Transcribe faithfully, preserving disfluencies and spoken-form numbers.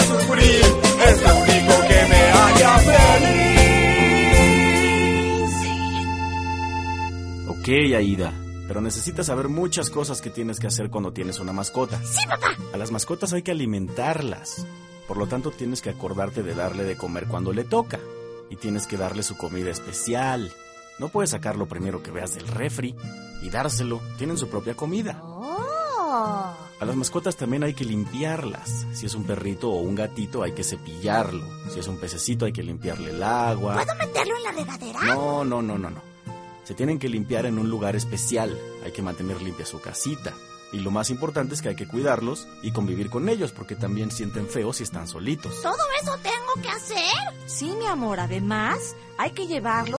sufrir, es lo único que me haría feliz. Ok, Aida, pero necesitas saber muchas cosas que tienes que hacer cuando tienes una mascota. Sí, papá. A las mascotas hay que alimentarlas. Por lo tanto, tienes que acordarte de darle de comer cuando le toca. Y tienes que darle su comida especial. No puedes sacar lo primero que veas del refri y dárselo. Tienen su propia comida. Oh. A las mascotas también hay que limpiarlas. Si es un perrito o un gatito, hay que cepillarlo. Si es un pececito, hay que limpiarle el agua. ¿Puedo meterlo en la regadera? No, no, no, no, no. Se tienen que limpiar en un lugar especial. Hay que mantener limpia su casita. Y lo más importante es que hay que cuidarlos y convivir con ellos, porque también sienten feo si están solitos. ¿Todo eso tengo que hacer? Sí, mi amor, además hay que llevarlo